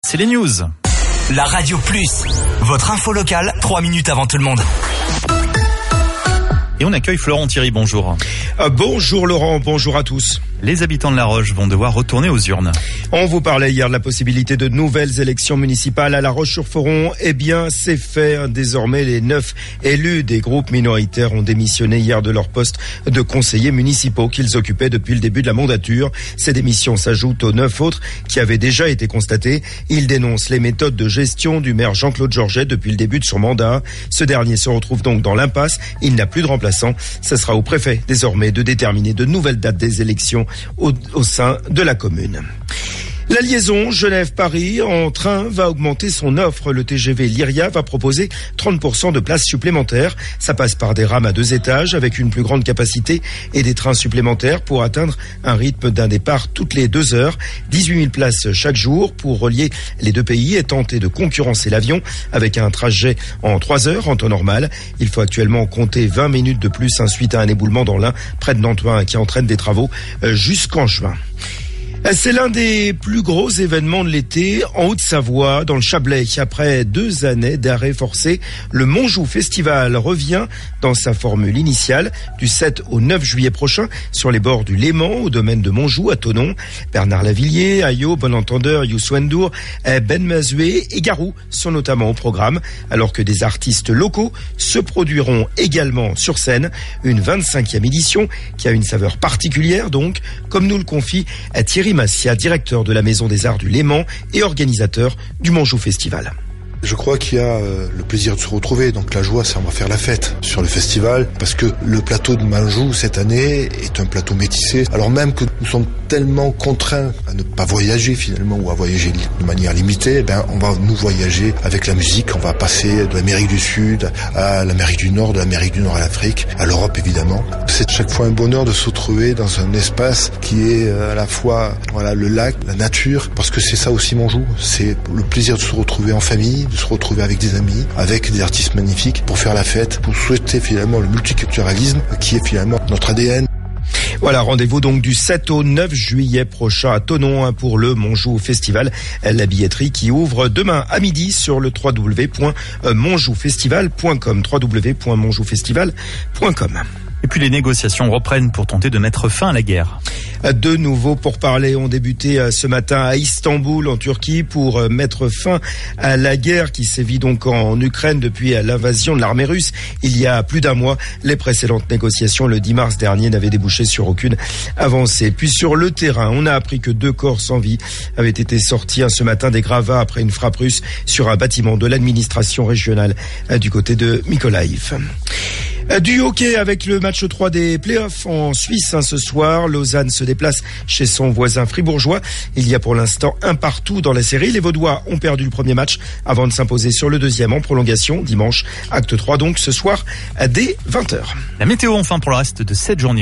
C'est les news. La Radio Plus, votre info locale, 3 minutes avant tout le monde. Et on accueille Florent Thierry, bonjour. Bonjour Laurent, bonjour à tous. Les habitants de La Roche vont devoir retourner aux urnes. On vous parlait hier de la possibilité de nouvelles élections municipales à La Roche-sur-Foron. Eh bien, c'est fait. Désormais, les 9 élus des groupes minoritaires ont démissionné hier de leur poste de conseillers municipaux qu'ils occupaient depuis le début de la mandature. Ces démissions s'ajoutent aux 9 autres qui avaient déjà été constatées. Ils dénoncent les méthodes de gestion du maire Jean-Claude Georget depuis le début de son mandat. Ce dernier se retrouve donc dans l'impasse. Il n'a plus de remplaçant. Ce sera au préfet désormais de déterminer de nouvelles dates des élections au sein de la commune. La liaison Genève-Paris en train va augmenter son offre. Le TGV Lyria va proposer 30% de places supplémentaires. Ça passe par des rames à 2 étages avec une plus grande capacité et des trains supplémentaires pour atteindre un rythme d'un départ toutes les 2 heures. 18 000 places chaque jour pour relier les deux pays et tenter de concurrencer l'avion avec un trajet en 3 heures en temps normal. Il faut actuellement compter 20 minutes de plus suite à un éboulement dans l'Ain près de Nantoin qui entraîne des travaux jusqu'en juin. C'est l'un des plus gros événements de l'été en Haute-Savoie, dans le Chablais. Après 2 années d'arrêt forcé, le Montjoux Festival revient dans sa formule initiale du 7 au 9 juillet prochain sur les bords du Léman, au domaine de Montjoux, à Thonon. Bernard Lavilliers, Ayo, Bon Entendeur, Youssou N'Dour, Ben Mazoué et Garou sont notamment au programme, alors que des artistes locaux se produiront également sur scène. Une 25e édition qui a une saveur particulière donc, comme nous le confie Thierry Massia, directeur de la Maison des Arts du Léman et organisateur du Montjoux Festival. Je crois qu'il y a le plaisir de se retrouver, donc la joie, c'est on va faire la fête sur le festival, parce que le plateau de Montjoux cette année est un plateau métissé, alors même que nous sommes tellement contraints à ne pas voyager finalement, ou à voyager de manière limitée, on va nous voyager avec la musique, on va passer de l'Amérique du Sud à l'Amérique du Nord, de l'Amérique du Nord à l'Afrique, à l'Europe évidemment. C'est chaque fois un bonheur de se retrouver dans un espace qui est à la fois le lac, la nature, parce que c'est ça aussi Montjoux, c'est le plaisir de se retrouver en famille, de se retrouver avec des amis, avec des artistes magnifiques pour faire la fête, pour souhaiter finalement le multiculturalisme qui est finalement notre ADN. Voilà, rendez-vous donc du 7 au 9 juillet prochain à Thonon pour le Montjoux Festival. La billetterie qui ouvre demain à midi sur le www.montjoufestival.com www.montjoufestival.com. Et puis les négociations reprennent pour tenter de mettre fin à la guerre. De nouveaux pourparlers ont débuté ce matin à Istanbul, en Turquie, pour mettre fin à la guerre qui sévit donc en Ukraine depuis l'invasion de l'armée russe il y a plus d'un mois. Les précédentes négociations le 10 mars dernier n'avaient débouché sur aucune avancée. Puis sur le terrain, on a appris que 2 corps sans vie avaient été sortis ce matin des gravats après une frappe russe sur un bâtiment de l'administration régionale du côté de Mykolaïv. Du hockey avec le match 3 des playoffs en Suisse ce soir. Lausanne se déplace chez son voisin fribourgeois. Il y a pour l'instant un partout dans la série. Les Vaudois ont perdu le premier match avant de s'imposer sur le deuxième en prolongation dimanche. Acte 3 donc ce soir dès 20h. La météo enfin pour le reste de cette journée.